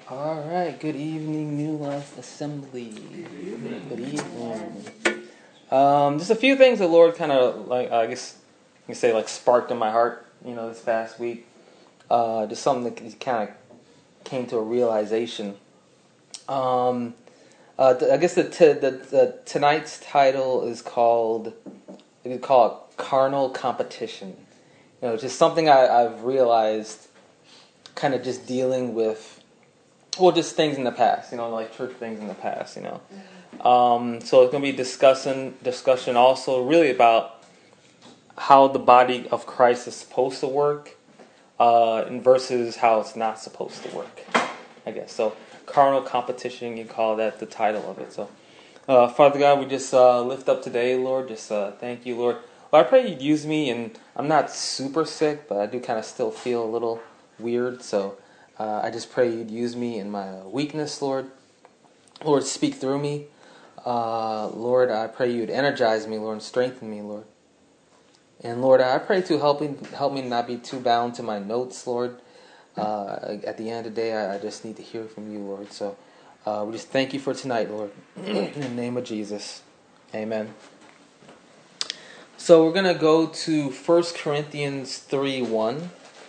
All right. Good evening, New Life Assembly. Good evening. Just a few things the Lord kind of I guess you can say sparked in my heart. This past week. Just something that kind of came to a realization. I guess the tonight's title is called. You could call it carnal competition. Just something I've realized, kind of just dealing with. Well, just things in the past, like church things in the past, So it's going to be discussion also really about how the body of Christ is supposed to work versus how it's not supposed to work, I guess. So carnal competition, you call that the title of it. So Father God, we just lift up today, Lord. Just thank you, Lord. Well, I pray you'd use me, and I'm not super sick, but I do kind of still feel a little weird, so I just pray you'd use me in my weakness, Lord. Lord, speak through me. Lord, I pray you'd energize me, Lord, and strengthen me, Lord. And Lord, I pray to help me not be too bound to my notes, Lord. At the end of the day, I just need to hear from you, Lord. So we just thank you for tonight, Lord. In the name of Jesus, amen. So we're going to go to 1 Corinthians 3:1.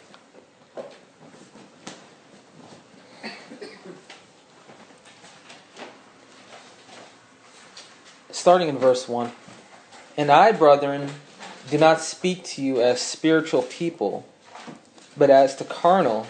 Starting in verse 1. And I, brethren, do not speak to you as spiritual people, but as to carnal,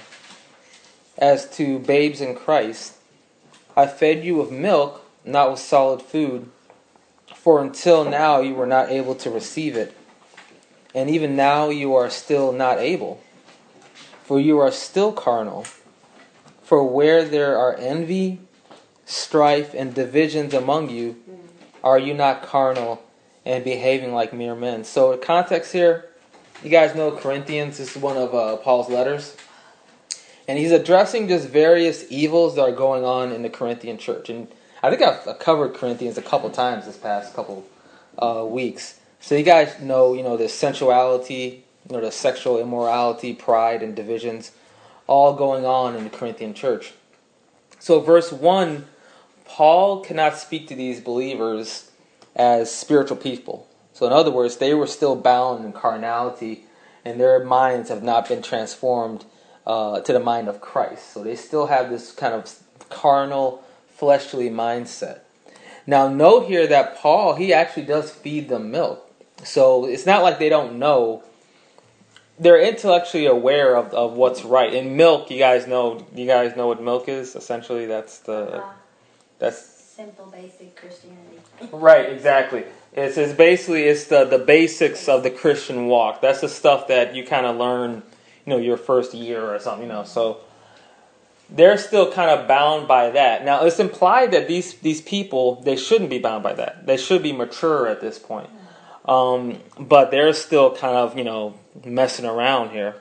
as to babes in Christ. I fed you with milk, not with solid food, for until now you were not able to receive it, and even now you are still not able, for you are still carnal. For where there are envy, strife, and divisions among you, are you not carnal and behaving like mere men? So the context here, you guys know Corinthians. This is one of Paul's letters. And he's addressing just various evils that are going on in the Corinthian church. And I think I've covered Corinthians a couple times this past couple weeks. So you guys know, the sensuality, the sexual immorality, pride, and divisions all going on in the Corinthian church. So verse 1, Paul cannot speak to these believers as spiritual people. So in other words, they were still bound in carnality, and their minds have not been transformed to the mind of Christ. So they still have this kind of carnal, fleshly mindset. Now note here that Paul, he actually does feed them milk. So it's not like they don't know. They're intellectually aware of what's right. In milk, you guys know what milk is? Essentially, that's simple, basic Christianity. Right, exactly. It's the basics of the Christian walk. That's the stuff that you kind of learn, your first year or something, So they're still kind of bound by that. Now, it's implied that these people, they shouldn't be bound by that. They should be mature at this point. But they're still kind of, messing around here.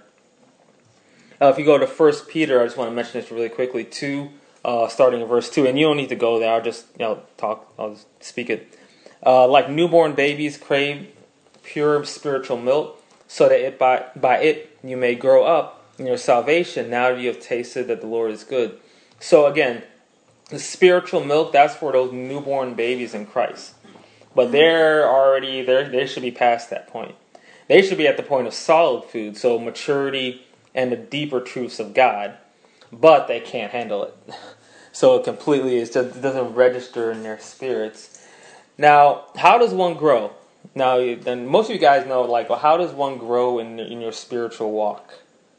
If you go to 1 Peter, I just want to mention this really quickly, 2, starting in verse 2, and you don't need to go there, I'll just I'll just speak it. Like newborn babies crave pure spiritual milk, so that by it you may grow up in your salvation, now that you have tasted that the Lord is good. So again, the spiritual milk, that's for those newborn babies in Christ. But they should be past that point. They should be at the point of solid food, so maturity and the deeper truths of God. But they can't handle it. So it doesn't register in their spirits. Now, how does one grow? Now, then most of you guys know, how does one grow in your spiritual walk?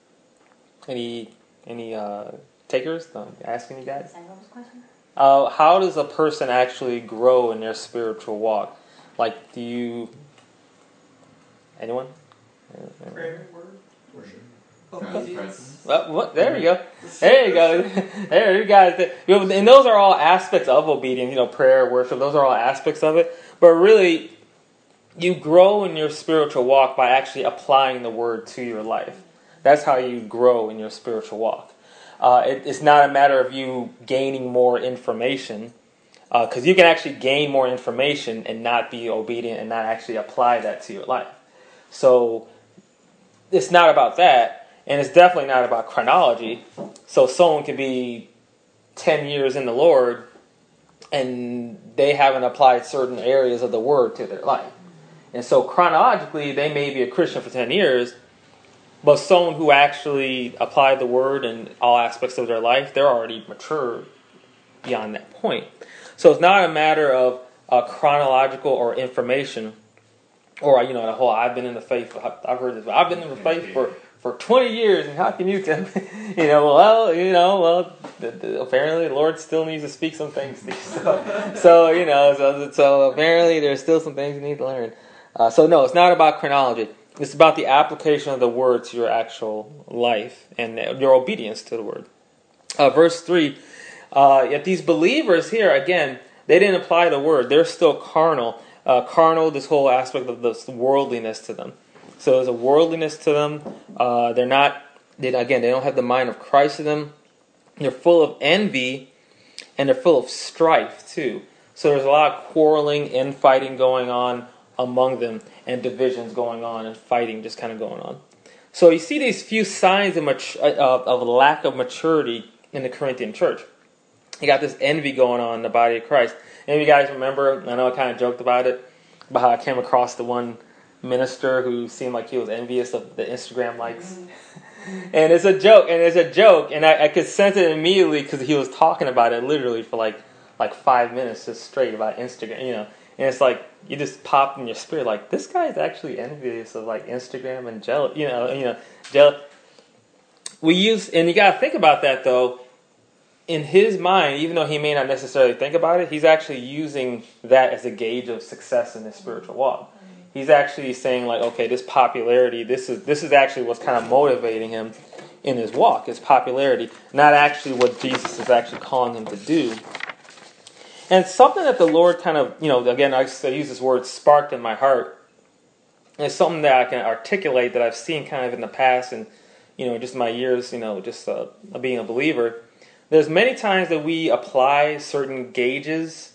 Any takers? I'm asking you guys. How does a person actually grow in their spiritual walk? Anyone? Prayer, word, worship. Well, there you go. There you go. There you guys. And those are all aspects of obedience. Prayer, worship. Those are all aspects of it. But really, you grow in your spiritual walk by actually applying the word to your life. That's how you grow in your spiritual walk. It's not a matter of you gaining more information, because you can actually gain more information and not be obedient and not actually apply that to your life. So it's not about that. And it's definitely not about chronology. So someone can be 10 years in the Lord and they haven't applied certain areas of the Word to their life. And so chronologically, they may be a Christian for 10 years, but someone who actually applied the Word in all aspects of their life, they're already mature beyond that point. So it's not a matter of chronological or information, or the whole I've been in the faith. I've heard this. I've been in the faith for 20 years, and how can you tell me? Apparently the Lord still needs to speak some things to you. So apparently there's still some things you need to learn. So no, it's not about chronology. It's about the application of the Word to your actual life and your obedience to the Word. Verse 3, yet these believers here, again, they didn't apply the Word. They're still carnal. This whole aspect of this worldliness to them. So there's a worldliness to them. They don't have the mind of Christ in them. They're full of envy, and they're full of strife too. So there's a lot of quarreling, infighting going on among them, and divisions going on, and fighting just kind of going on. So you see these few signs of lack of maturity in the Corinthian church. You got this envy going on in the body of Christ. And if you guys remember, I know I kind of joked about how I came across the one minister who seemed like he was envious of the Instagram likes. And it's a joke, and I could sense it immediately because he was talking about it literally for like 5 minutes just straight about Instagram, And it's like you just popped in your spirit, like this guy is actually envious of like Instagram and jealous, jealous. And you gotta think about that though. In his mind, even though he may not necessarily think about it, he's actually using that as a gauge of success in his spiritual walk. He's actually saying like, okay, this popularity, this is actually what's kind of motivating him in his walk, his popularity, not actually what Jesus is actually calling him to do. And it's something that the Lord kind of, again, I use this word, sparked in my heart. And it's something that I can articulate that I've seen kind of in the past and, just my years, of being a believer. There's many times that we apply certain gauges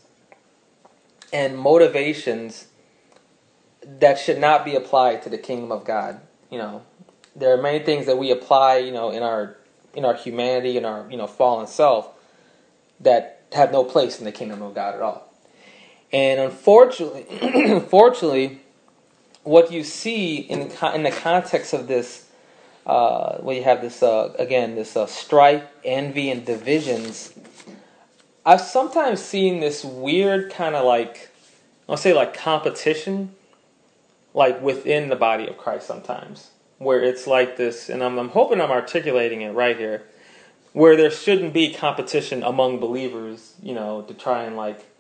and motivations that should not be applied to the kingdom of God. There are many things that we apply, in our humanity, in our fallen self, that have no place in the kingdom of God at all. And unfortunately, what you see in the context of this, where you have this strife, envy, and divisions, I've sometimes seen this weird kind of I'll say competition, within the body of Christ sometimes, where it's like this, and I'm hoping I'm articulating it right here, where there shouldn't be competition among believers, to try and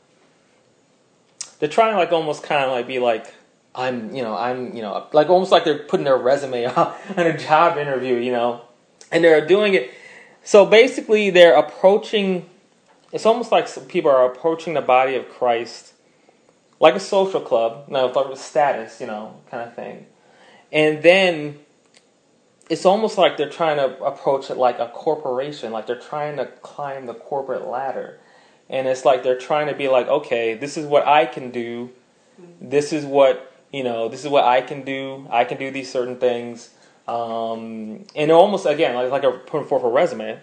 almost kind of be like, I'm almost like they're putting their resume on a job interview, and they're doing it. So basically they're approaching, it's almost like some people are approaching the body of Christ like a social club, with status, kind of thing. And then it's almost like they're trying to approach it like a corporation, like they're trying to climb the corporate ladder. And it's like they're trying to be like, okay, this is what I can do. This is what I can do. I can do these certain things. And almost, again, like they're putting forth a resume.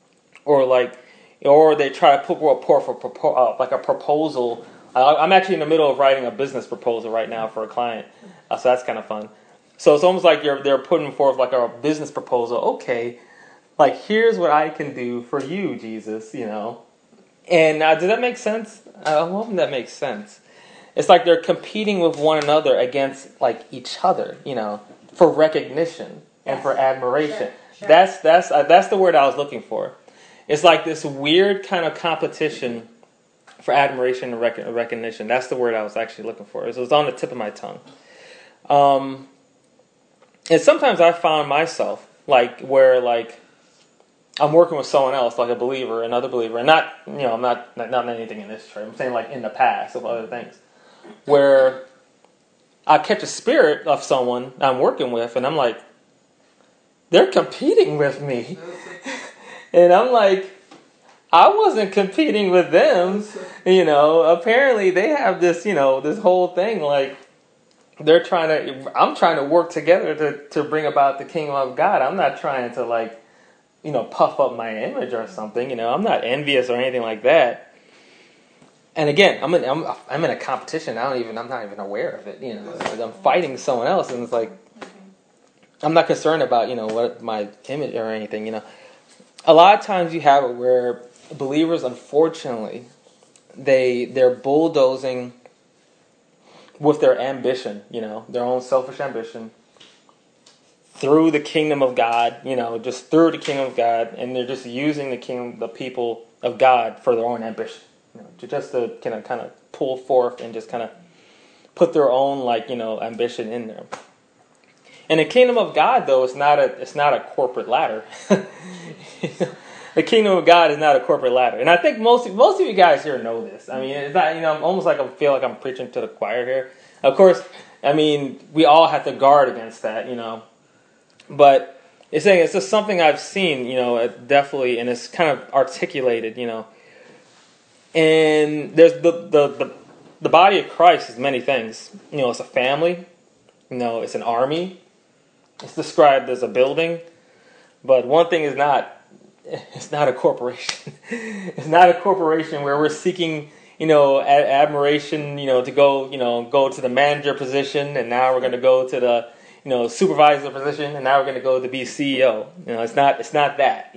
Or they try to put forth a proposal. I'm actually in the middle of writing a business proposal right now for a client. So that's kind of fun. So it's almost like they're putting forth like a business proposal. Okay, here's what I can do for you, Jesus, And does that make sense? I'm hoping that makes sense. It's like they're competing with one another against each other, for recognition and for admiration. Sure. That's the word I was looking for. It's like this weird kind of competition for admiration and recognition. That's the word I was actually looking for. It was on the tip of my tongue. And sometimes I found myself where I'm working with someone else, like a believer, another believer, and not I'm not anything in this church. I'm saying in the past of other things, where I catch a spirit of someone I'm working with, and I'm like, they're competing with me, and I'm like, I wasn't competing with them, Apparently they have this, this whole thing I'm trying to work together to bring about the kingdom of God. I'm not trying to puff up my image or something. I'm not envious or anything like that. And again, I'm in a competition. I'm not even aware of it. Like I'm fighting someone else, and it's like I'm not concerned about what my image or anything. A lot of times you have it where believers, unfortunately, they're bulldozing with their ambition, their own selfish ambition, through the kingdom of God, just through the kingdom of God, and they're just using the people of God for their own ambition, just to kind of pull forth and just kind of put their own ambition in there. And the kingdom of God, though, it's not a corporate ladder. The kingdom of God is not a corporate ladder, and I think most of you guys here know this. I mean, it's not. I'm almost like I feel like I'm preaching to the choir here. Of course, I mean we all have to guard against that, But it's just something I've seen, definitely, and it's kind of articulated, And there's the body of Christ is many things. It's a family. It's an army. It's described as a building. But one thing is not. It's not a corporation. It's not a corporation where we're seeking, admiration, to go to the manager position, and now we're going to go to the, supervisor position, and now we're going to go to be CEO. It's not that.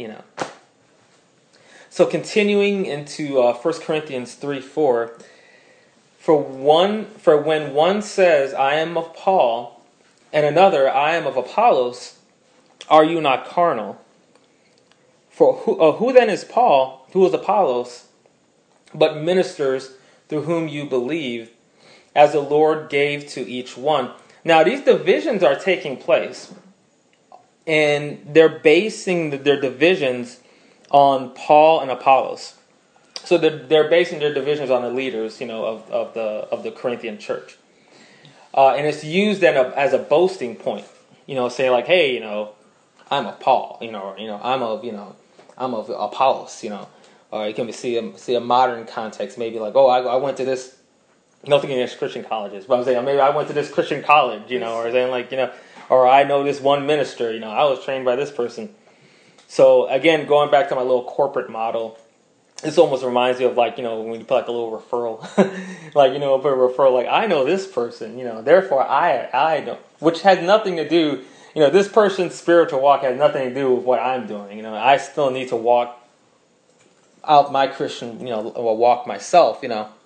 So continuing into 1 Corinthians 3:4, for when one says, I am of Paul, and another, I am of Apollos, are you not carnal? For who then is Paul, who is Apollos, but ministers through whom you believe, as the Lord gave to each one? Now these divisions are taking place, and they're basing their divisions on Paul and Apollos. So they're basing their divisions on the leaders, of the Corinthian church, and it's used then as a boasting point. Say like, hey, I'm of Paul, I'm of Apollos, or you can see a modern context, maybe like, I went to this, nothing against Christian colleges, but I'm saying maybe I went to this Christian college, or saying like, or I know this one minister, I was trained by this person. So again, going back to my little corporate model, this almost reminds me of when you put like a little referral, put a referral, like I know this person, therefore I know, which has nothing to do. This person's spiritual walk has nothing to do with what I'm doing. I still need to walk out my Christian, walk myself,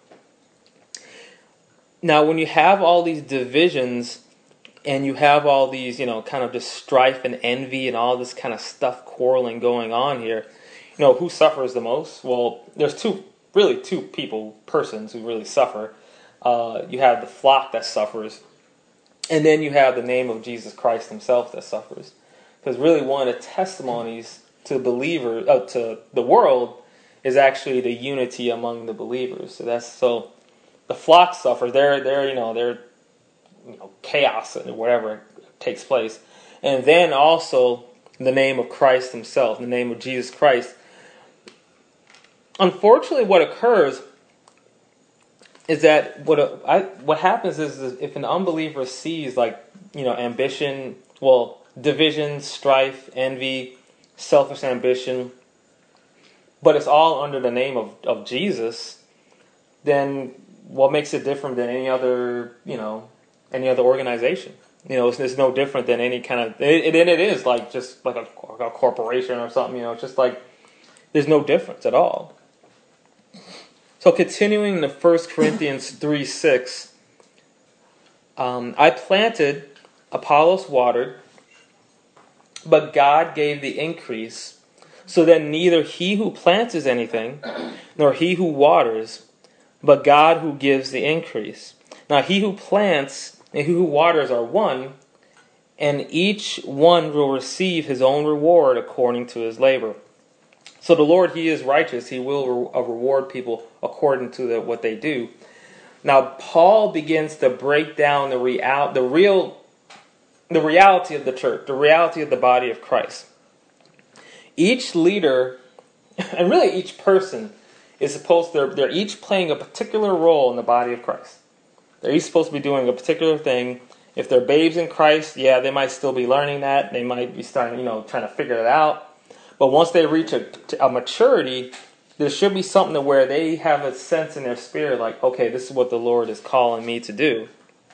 Now, when you have all these divisions and you have all these, kind of just strife and envy and all this kind of stuff quarreling going on here, who suffers the most? Well, there's two persons who really suffer. You have the flock that suffers. And then you have the name of Jesus Christ himself that suffers. Because really one of the testimonies to to the world is actually the unity among the believers. So the flock suffers, they're chaos and whatever takes place. And then also the name of Christ himself, the name of Jesus Christ. Unfortunately, what occurs is that what happens is if an unbeliever sees ambition, division, strife, envy, selfish ambition, but it's all under the name of Jesus, then what makes it different than any other organization? It's no different than any kind of. It is just like a corporation or something. It's just like there's no difference at all. So continuing to 1 Corinthians 3:6, I planted, Apollos watered, but God gave the increase, so that neither he who plants is anything, nor he who waters, but God who gives the increase. Now he who plants and he who waters are one, and each one will receive his own reward according to his labor. So the Lord, he is righteous. He will reward people according to what they do. Now, Paul begins to break down the reality of the church, the reality of the body of Christ. Each leader, and really each person, they're each playing a particular role in the body of Christ. They're each supposed to be doing a particular thing. If they're babes in Christ, they might still be learning that. They might be starting, trying to figure it out. But once they reach a maturity, there should be something to where they have a sense in their spirit like, okay, this is what the Lord is calling me to do.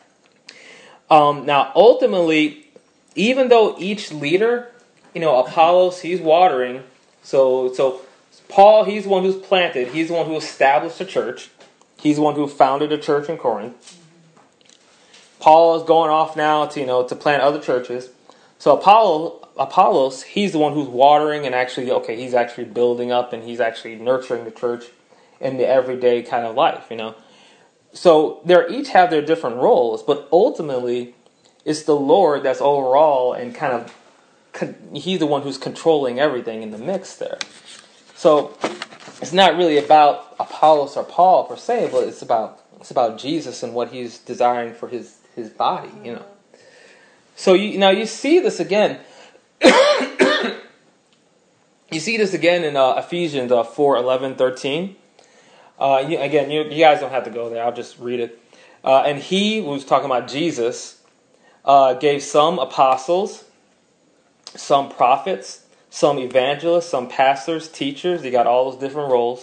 Now, ultimately, even though each leader, Apollos, he's watering. So Paul, he's the one who's planted. He's the one who established the church. He's the one who founded the church in Corinth. Paul is going off now to plant other churches. So Apollos, he's the one who's watering and he's actually building up and he's actually nurturing the church in the everyday kind of life, So they each have their different roles, but ultimately it's the Lord that's overall and he's the one who's controlling everything in the mix there. So it's not really about Apollos or Paul per se, but it's about Jesus and what he's desiring for his body, So you see this again. You see this again in Ephesians 4:11, 13. You guys don't have to go there. I'll just read it. And he was talking about Jesus, gave some apostles, some prophets, some evangelists, some pastors, teachers. He got all those different roles.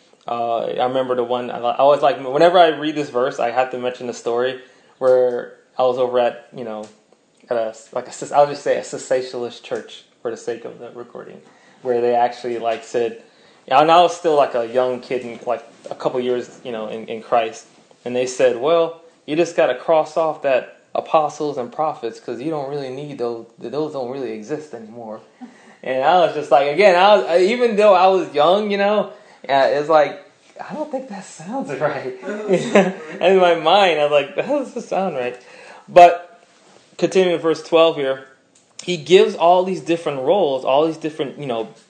I remember the one, I always like, whenever I read this verse, I have to mention the story where I was over at, I'll just say a cessationist church for the sake of the recording, where they actually said, and I was still like a young kid, a couple years, in Christ, and they said, well, you just got to cross off that apostles and prophets because you don't really need those don't really exist anymore. And I was just like, again, even though I was young, it's like, I don't think that sounds right. And in my mind, I was like, that doesn't sound right. But continuing verse 12 here, he gives all these different roles, all these different,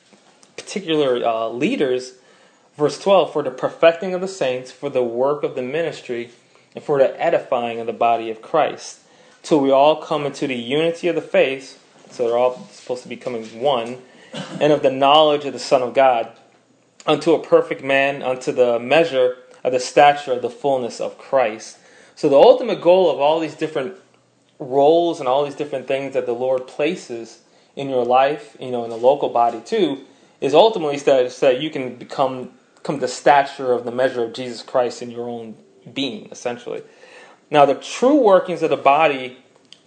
particular leaders. Verse 12, for the perfecting of the saints, for the work of the ministry, and for the edifying of the body of Christ, till we all come into the unity of the faith, so they're all supposed to be becoming one, and of the knowledge of the Son of God, unto a perfect man, unto the measure of the stature of the fullness of Christ. So the ultimate goal of all these different roles and all these different things that the Lord places in your life, in the local body too, is ultimately so that you can come the stature of the measure of Jesus Christ in your own being, essentially. Now the true workings of the body,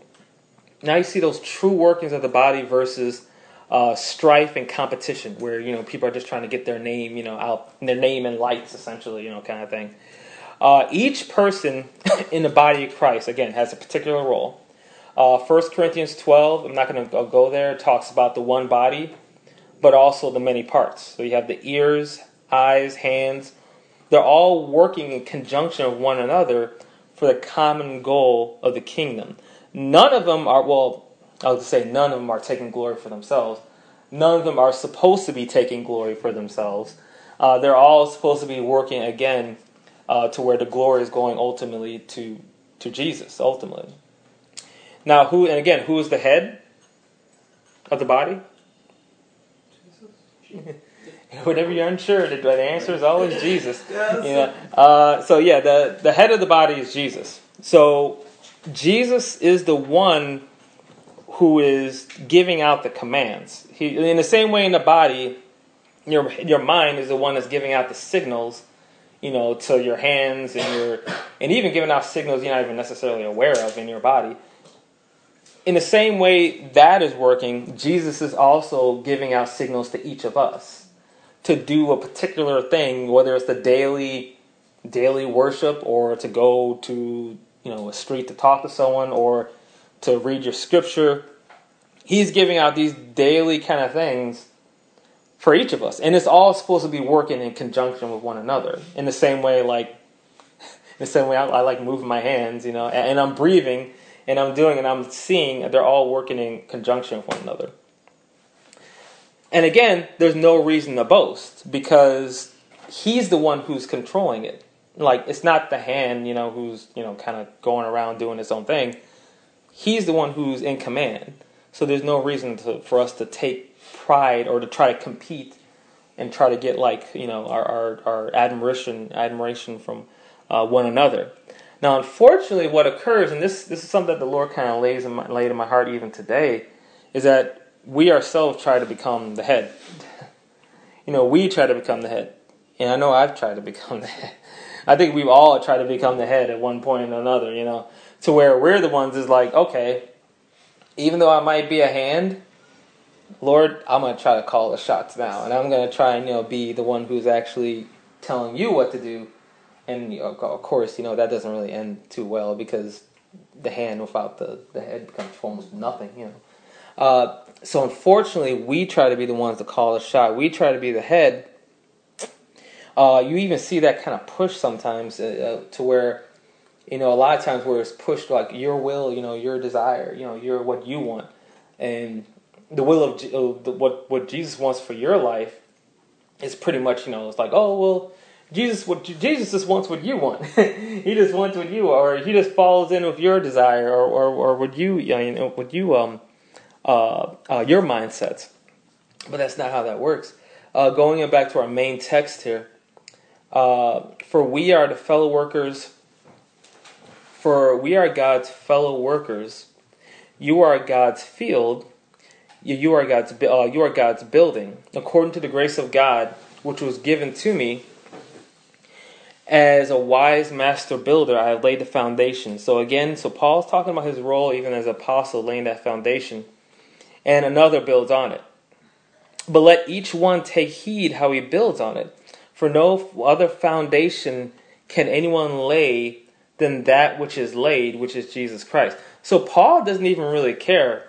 now you see those true workings of the body versus strife and competition, where people are just trying to get their name, out, their name in lights, essentially, kind of thing. Each person in the body of Christ, again, has a particular role. 1 Corinthians 12, I'm not going to go there, talks about the one body, but also the many parts. So you have the ears, eyes, hands. They're all working in conjunction with one another for the common goal of the kingdom. None of them are taking glory for themselves. None of them are supposed to be taking glory for themselves. They're all supposed to be working again to where the glory is going ultimately to Jesus, ultimately. Now, who is the head of the body? Jesus. Whenever you're unsure, the answer is always Jesus. The head of the body is Jesus. So Jesus is the one who is giving out the commands. In the same way in the body, your mind is the one that's giving out the signals, to your hands and even giving out signals you're not even necessarily aware of in your body. In the same way that is working, Jesus is also giving out signals to each of us to do a particular thing, whether it's the daily worship or to go to a street to talk to someone or to read your scripture. He's giving out these daily kind of things for each of us. And it's all supposed to be working in conjunction with one another. In the same way, I like moving my hands, and I'm breathing and I'm doing and I'm seeing, they're all working in conjunction with one another. And again, there's no reason to boast because he's the one who's controlling it. It's not the hand, who's, kind of going around doing its own thing. He's the one who's in command. So there's no reason for us to take pride or to try to compete and try to get our admiration from one another. Now, unfortunately, what occurs, and this is something that the Lord kind of laid in my heart even today, is that we ourselves try to become the head. We try to become the head. And I know I've tried to become the head. I think we've all tried to become the head at one point or another, to where we're the ones is like, okay, even though I might be a hand, Lord, I'm going to try to call the shots now. And I'm going to try and, be the one who's actually telling you what to do. And, of course, that doesn't really end too well because the hand without the head becomes almost nothing, So unfortunately, we try to be the ones to call the shot. We try to be the head. You even see that kind of push sometimes to where, a lot of times where it's pushed like your will, your desire, your what you want. And the will of what Jesus wants for your life is pretty much, it's like, oh, well, Jesus just wants what you want. He just wants what you want, or he just falls in with your desire or what you, your mindsets. But that's not how that works. Going back to our main text here, for we are God's fellow workers. You are God's field. You are God's building, according to the grace of God, which was given to me. As a wise master builder, I have laid the foundation. So Paul's talking about his role even as apostle, laying that foundation, and another builds on it. But let each one take heed how he builds on it. For no other foundation can anyone lay than that which is laid, which is Jesus Christ. So Paul doesn't even really care.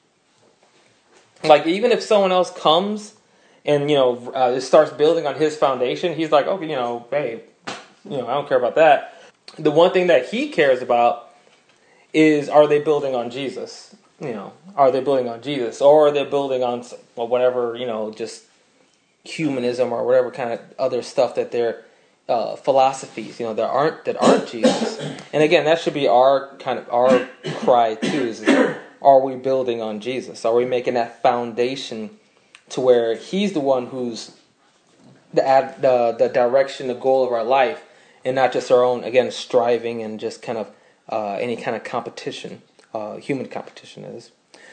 Like, even if someone else comes and, starts building on his foundation, he's like, okay, babe, I don't care about that. The one thing that he cares about is, are they building on Jesus? Are they building on Jesus? Or are they building on whatever, just humanism or whatever kind of other stuff that they're philosophies, that aren't Jesus. And again, that should be our cry too, is are we building on Jesus? Are we making that foundation to where he's the one who's the direction, the goal of our life, and not just our own, again, striving and just kind of any kind of competition, human competition is.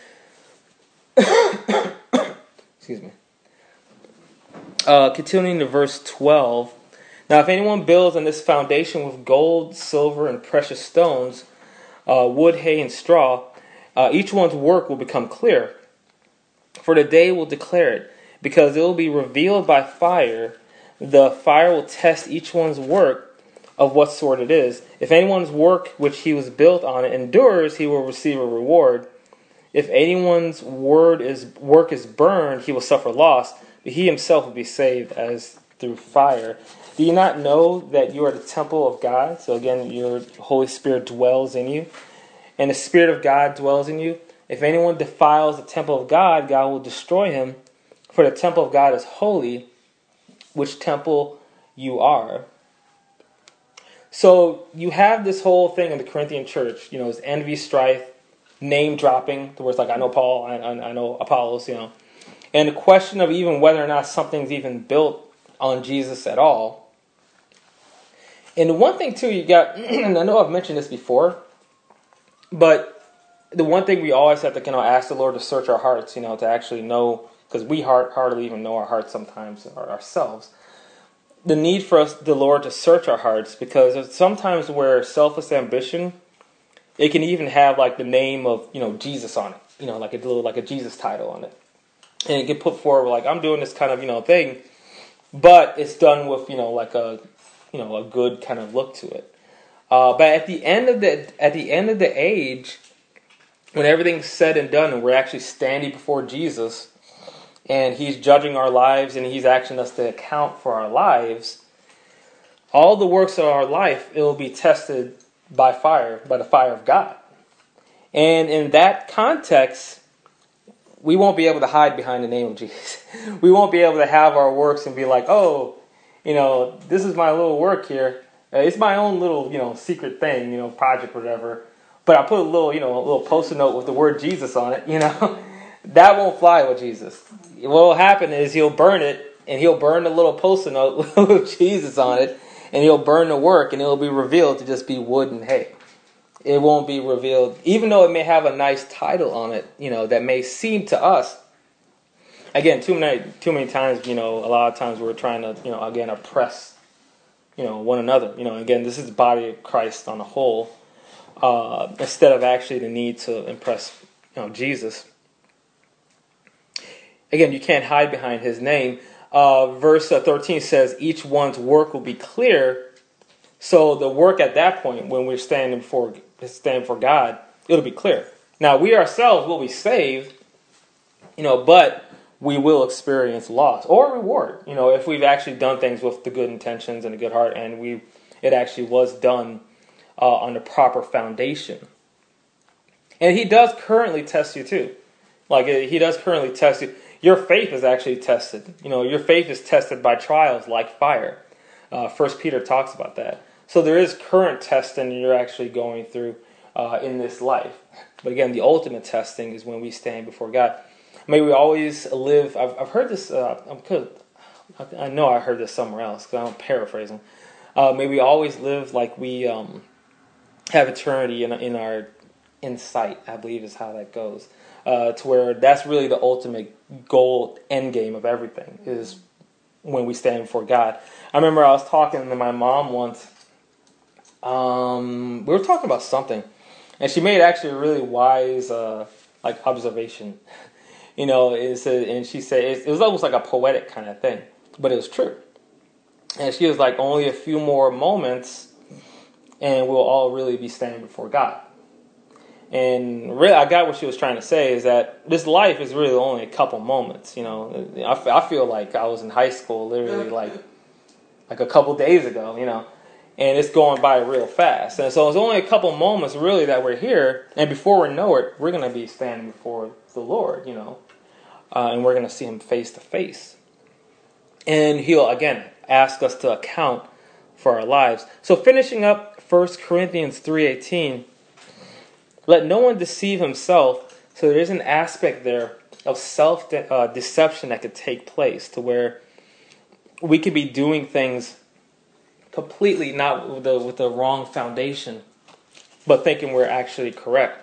Excuse me. Continuing to verse 12. Now, if anyone builds on this foundation with gold, silver, and precious stones, wood, hay, and straw, each one's work will become clear. For the day will declare it, because it will be revealed by fire. The fire will test each one's work of what sort it is. If anyone's work which he was built on endures, he will receive a reward. If anyone's work is burned, he will suffer loss, but he himself will be saved as through fire. Do you not know that you are the temple of God? So again, your Holy Spirit dwells in you, and the Spirit of God dwells in you. If anyone defiles the temple of God, God will destroy him, for the temple of God is holy, which temple you are. So you have this whole thing in the Corinthian church, it's envy, strife, name dropping, where it's like, I know Paul, I know Apollos, and the question of even whether or not something's even built on Jesus at all. And the one thing too, you got, and I know I've mentioned this before, but the one thing we always have to ask the Lord to search our hearts, to actually know, because we hardly even know our hearts sometimes ourselves. The need for the Lord to search our hearts, because there's sometimes where selfish ambition, it can even have like the name of Jesus on it, like a Jesus title on it, and it can put forward like, I'm doing this kind of thing, but it's done with like a good kind of look to it. But at the end of the age, when everything's said and done, and we're actually standing before Jesus, and he's judging our lives, and he's asking us to account for our lives, all the works of our life, it will be tested by fire, by the fire of God. And in that context, we won't be able to hide behind the name of Jesus. We won't be able to have our works and be like, oh, this is my little work here. It's my own little, secret thing, project or whatever. But I put a little post-it note with the word Jesus on it, That won't fly with Jesus. What will happen is he'll burn it, and he'll burn the little post-it note with Jesus on it, and he'll burn the work, and it'll be revealed to just be wood and hay. It won't be revealed, even though it may have a nice title on it, that may seem to us again, too many times, a lot of times we're trying to, again, oppress, one another. Again, this is the body of Christ on the whole, instead of actually the need to impress, Jesus. Again, you can't hide behind his name. Verse 13 says, each one's work will be clear. So the work at that point, when we're standing for God, it'll be clear. Now, we ourselves will be saved, but we will experience loss or reward, if we've actually done things with the good intentions and a good heart, and it actually was done on the proper foundation. And he does currently test you too. Like, he does currently test you. Your faith is actually tested. Your faith is tested by trials like fire. 1 Peter talks about that. So there is current testing you're actually going through in this life. But again, the ultimate testing is when we stand before God. May we always live. I've heard this. I know I heard this somewhere else because I'm paraphrasing. May we always live like we have eternity in our insight, I believe is how that goes. To where that's really the ultimate goal, end game of everything, is when we stand before God. I remember I was talking to my mom once. We were talking about something, and she made actually a really wise observation. And she said it was almost like a poetic kind of thing, but it was true. And she was like, only a few more moments, and we'll all really be standing before God. And really, I got what she was trying to say is that this life is really only a couple moments. I feel like I was in high school literally like a couple days ago, and it's going by real fast. And so it's only a couple moments really that we're here, and before we know it, we're going to be standing before the Lord, and we're going to see him face to face. And he'll, again, ask us to account for our lives. So finishing up 1 Corinthians 3:18, let no one deceive himself. So there is an aspect there of self-deception that could take place to where we could be doing things completely not with the wrong foundation, but thinking we're actually correct.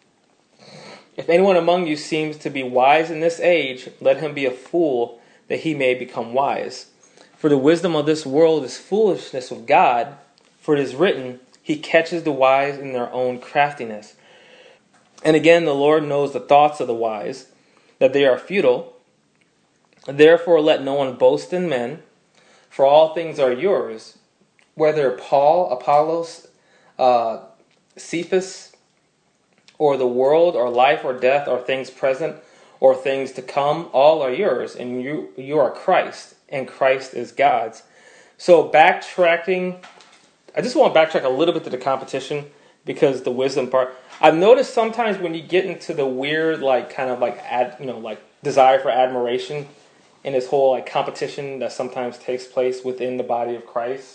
If anyone among you seems to be wise in this age, let him be a fool, that he may become wise. For the wisdom of this world is foolishness with God, for it is written, he catches the wise in their own craftiness. And again, the Lord knows the thoughts of the wise, that they are futile. Therefore let no one boast in men, for all things are yours, whether Paul, Apollos, Cephas, or the world, or life, or death, or things present, or things to come, all are yours, and you are Christ, and Christ is God's. So backtracking, I just want to backtrack a little bit to the competition, because the wisdom part, I've noticed sometimes when you get into the weird, desire for admiration, and this whole competition that sometimes takes place within the body of Christ,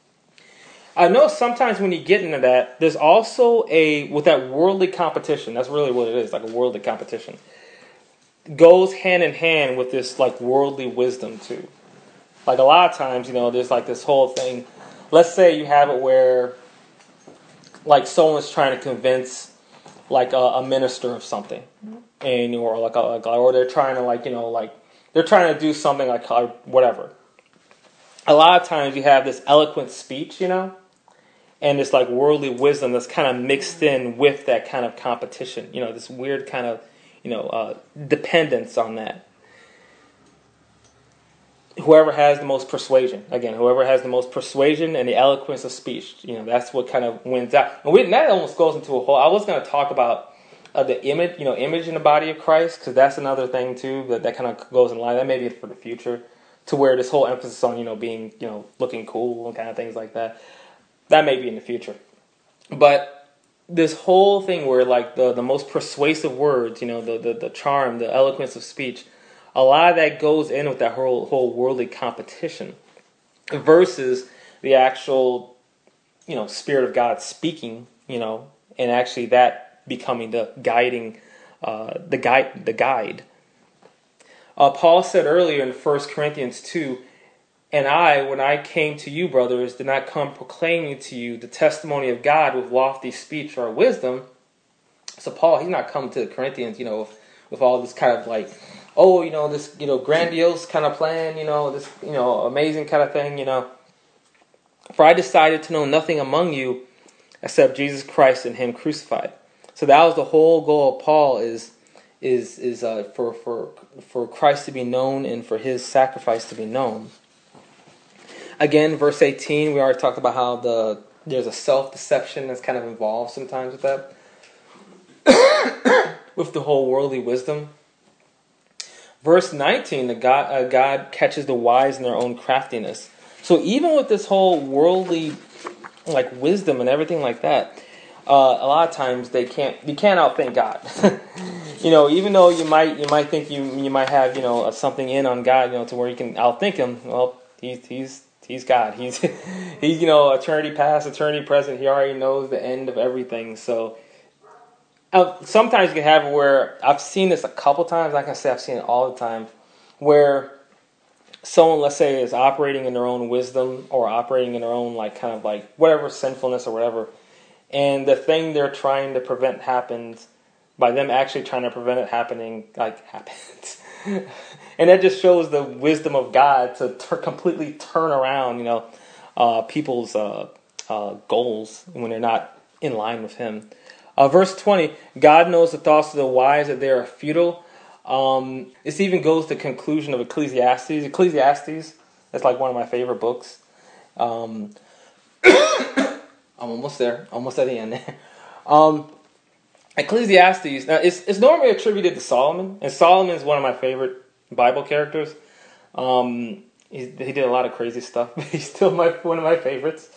I know sometimes when you get into that, there's also with that worldly competition, that's really what it is, like a worldly competition, goes hand in hand with this worldly wisdom too. Like a lot of times, there's this whole thing. Let's say you have it where someone's trying to convince a minister of something, and or they're trying to they're trying to do something whatever. A lot of times you have this eloquent speech, and this worldly wisdom that's kind of mixed in with that kind of competition. This weird kind of dependence on that. Whoever has the most persuasion, whoever has the most persuasion and the eloquence of speech, that's what kind of wins out. And that almost goes into a whole. I was going to talk about the image, image in the body of Christ, because that's another thing too that kind of goes in line. That may be for the future, to where this whole emphasis on being looking cool and kind of things like that. That may be in the future, but this whole thing where the most persuasive words, the charm, the eloquence of speech. A lot of that goes in with that whole worldly competition versus the actual, Spirit of God speaking, and actually that becoming the guiding, the guide. Paul said earlier in 1 Corinthians 2, and I, when I came to you, brothers, did not come proclaiming to you the testimony of God with lofty speech or wisdom. So Paul, he's not come to the Corinthians, with all this kind of oh, this, grandiose kind of plan, this, amazing kind of thing, For I decided to know nothing among you except Jesus Christ and Him crucified. So that was the whole goal of Paul is for Christ to be known and for His sacrifice to be known. Again, verse 18, we already talked about how there's a self-deception that's kind of involved sometimes with that. With the whole worldly wisdom. Verse 19, God catches the wise in their own craftiness. So even with this whole worldly wisdom and everything like that, a lot of times you can't outthink God. Even though you might think you might have something in on God, to where you can outthink Him. Well, He's God. He's eternity past, eternity present. He already knows the end of everything. So sometimes you can have it where I've seen this a couple times. Like I say, I've seen it all the time, where someone, let's say, is operating in their own wisdom or operating in their own whatever sinfulness or whatever, and the thing they're trying to prevent happens by them actually trying to prevent it happening, happens. And that just shows the wisdom of God to completely turn around, people's goals when they're not in line with Him. Verse 20, God knows the thoughts of the wise, that they are futile. This even goes to the conclusion of Ecclesiastes. Ecclesiastes, that's one of my favorite books. I'm almost there, almost at the end there. Ecclesiastes, now it's normally attributed to Solomon, and Solomon is one of my favorite Bible characters. He did a lot of crazy stuff, but he's still one of my favorites.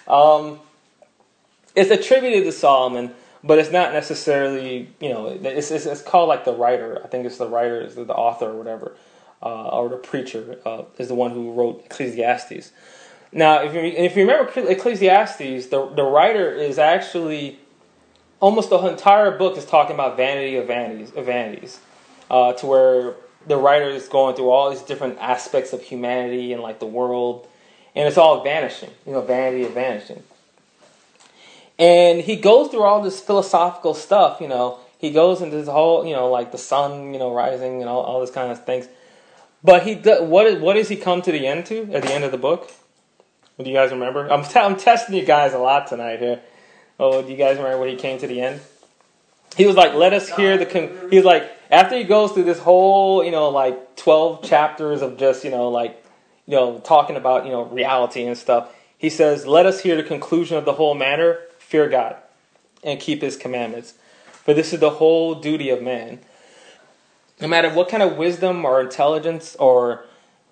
It's attributed to Solomon, but it's not necessarily, it's called the writer. I think it's the writer, is the author or whatever, or the preacher is the one who wrote Ecclesiastes. Now, if you remember Ecclesiastes, the writer is actually, almost the entire book is talking about vanity of vanities, to where the writer is going through all these different aspects of humanity and the world, and it's all vanishing, vanity of vanishing. And he goes through all this philosophical stuff, He goes into this whole, the sun, rising and all this kind of things. But what does he come to the end to at the end of the book? Do you guys remember? I'm testing you guys a lot tonight here. Oh, do you guys remember when he came to the end? He was let us hear he was after he goes through this whole, 12 chapters of just, talking about, reality and stuff. He says, let us hear the conclusion of the whole matter. Fear God and keep His commandments, for this is the whole duty of man. No matter what kind of wisdom or intelligence or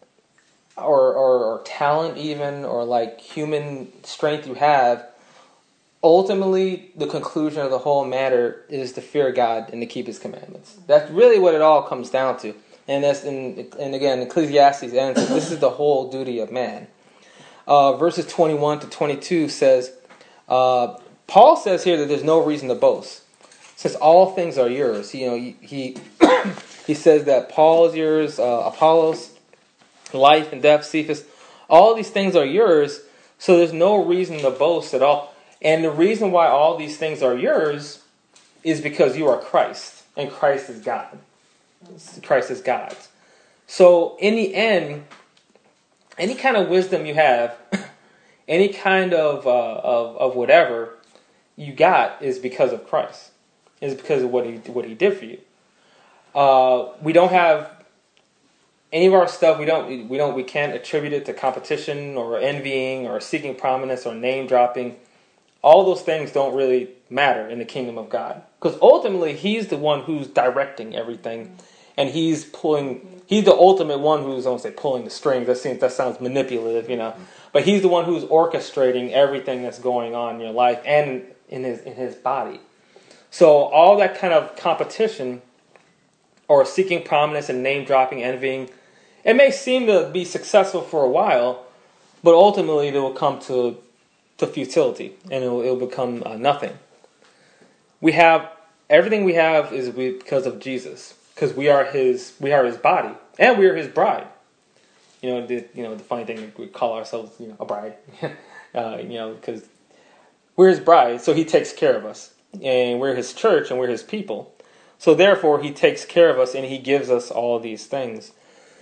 talent even, or human strength you have, ultimately the conclusion of the whole matter is to fear God and to keep His commandments. That's really what it all comes down to. And again, Ecclesiastes ends, this is the whole duty of man. Verses 21 to 22 says, Paul says here that there's no reason to boast, since all things are yours. He he says that Paul is yours, Apollos, life and death, Cephas, all these things are yours, so there's no reason to boast at all. And the reason why all these things are yours is because you are Christ, and Christ is God. Christ is God's. So in the end, any kind of wisdom you have, any kind of whatever you got is because of Christ. Is because of what he did for you. We don't have any of our stuff. We can't attribute it to competition or envying or seeking prominence or name dropping. All those things don't really matter in the kingdom of God, because ultimately He's the one who's directing everything, and He's the ultimate one who's, I don't say pulling the strings. That sounds manipulative, but He's the one who's orchestrating everything that's going on in your life and in His body. So all that kind of competition or seeking prominence and name dropping, envying, it may seem to be successful for a while, but ultimately it will come to futility, and it will become nothing. Everything we have is because of Jesus, because we are His body, and we are His bride. The funny thing, we call ourselves a bride, because we're His bride, so He takes care of us, and we're His church, and we're His people. So therefore, he takes care of us and he gives us all these things.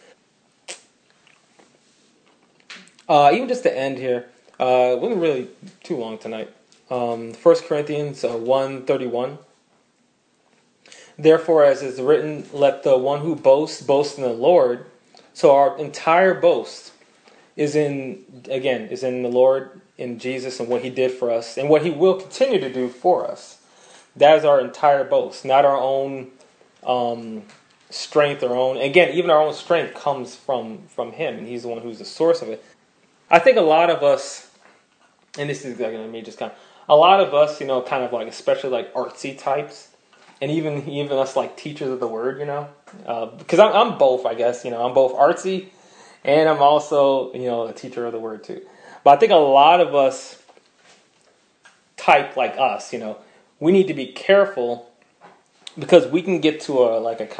Even just to end here, it wasn't really too long tonight. 1 Corinthians 1:31. Therefore, as is written, let the one who boasts, boast in the Lord. So our entire boast is in the Lord, in Jesus, and what he did for us, and what he will continue to do for us. That is our entire boast, not our own strength, even our own strength comes from him, and he's the one who's the source of it. I think a lot of us, and this is me just a lot of us, kind of like, especially like artsy types, and even us like teachers of the word, because I'm both, I guess, I'm both artsy, and I'm also, a teacher of the word too. But I think a lot of us type like us, we need to be careful, because we can get to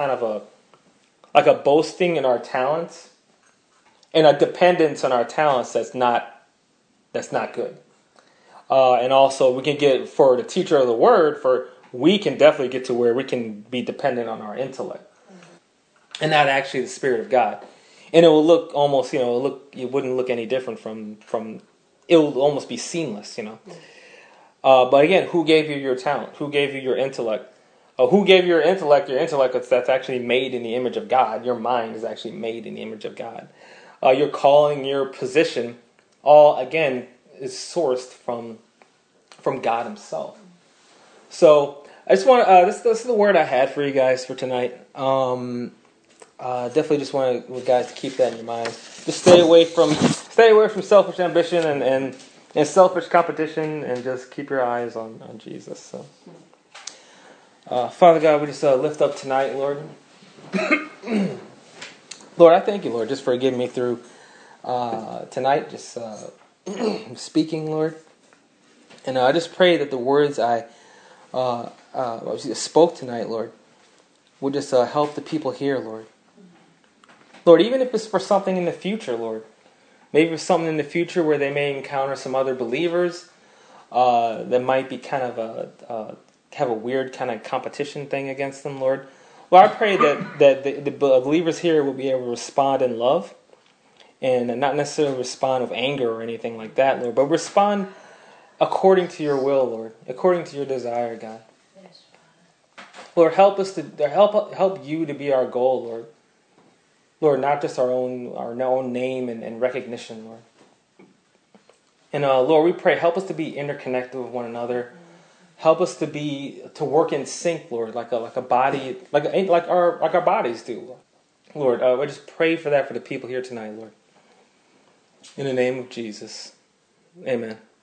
a boasting in our talents and a dependence on our talents that's not good. And also we can get, for the teacher of the word, we can definitely get to where we can be dependent on our intellect and not actually the Spirit of God. And it will look almost, it wouldn't look any different from it will almost be seamless, But again, who gave you your talent? Who gave you your intellect? Who gave you your intellect? Your intellect that's actually made in the image of God. Your mind is actually made in the image of God. Your calling, your position, all again is sourced from God Himself. So I just want this is the word I had for you guys for tonight. Definitely just want you guys to keep that in your mind. Just stay away from selfish ambition and selfish competition, and just keep your eyes on Jesus. So, Father God, we just lift up tonight, Lord. Lord, I thank you, Lord, just for getting me through tonight, just speaking, Lord. And I just pray that the words I spoke tonight, Lord, would just help the people here, Lord. Lord, even if it's for something in the future, Lord. Maybe for something in the future where they may encounter some other believers that might be kind of have a weird kind of competition thing against them, Lord. Lord, I pray that the believers here will be able to respond in love and not necessarily respond with anger or anything like that, Lord, but respond according to your will, Lord, according to your desire, God. Yes. Lord, help us to help you to be our goal, Lord. Lord, not just our own name and recognition, Lord. And Lord, we pray, help us to be interconnected with one another. Help us to work in sync, Lord, like a body, like our bodies do, Lord. I just pray for that for the people here tonight, Lord. In the name of Jesus, amen.